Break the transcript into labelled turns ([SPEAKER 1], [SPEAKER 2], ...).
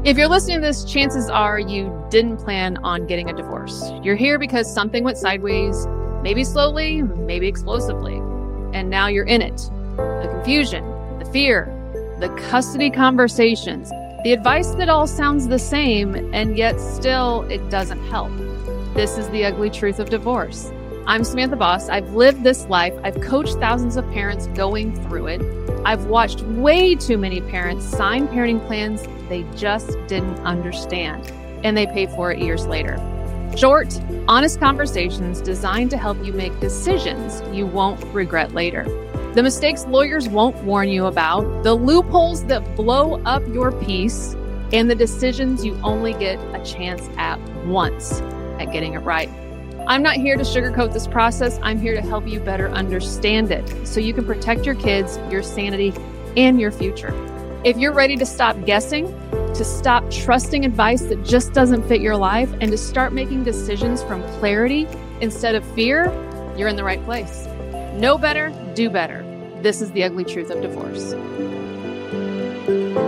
[SPEAKER 1] If you're listening to this, chances are you didn't plan on getting a divorce. You're here because something went sideways, maybe slowly, maybe explosively, and now you're in it. The confusion, the fear, the custody conversations, the advice that all sounds the same, and yet still it doesn't help. This is the ugly truth of divorce. I'm Samantha Boss. I've lived this life. I've coached thousands of parents going through it. I've watched way too many parents sign parenting plans they just didn't understand, and they pay for it years later. Short, honest conversations designed to help you make decisions you won't regret later. The mistakes lawyers won't warn you about, the loopholes that blow up your peace, and the decisions you only get a chance at once at getting it right. I'm not here to sugarcoat this process. I'm here to help you better understand it so you can protect your kids, your sanity, and your future. If you're ready to stop guessing, to stop trusting advice that just doesn't fit your life, and to start making decisions from clarity instead of fear, you're in the right place. Know better, do better. This is the ugly truth of divorce.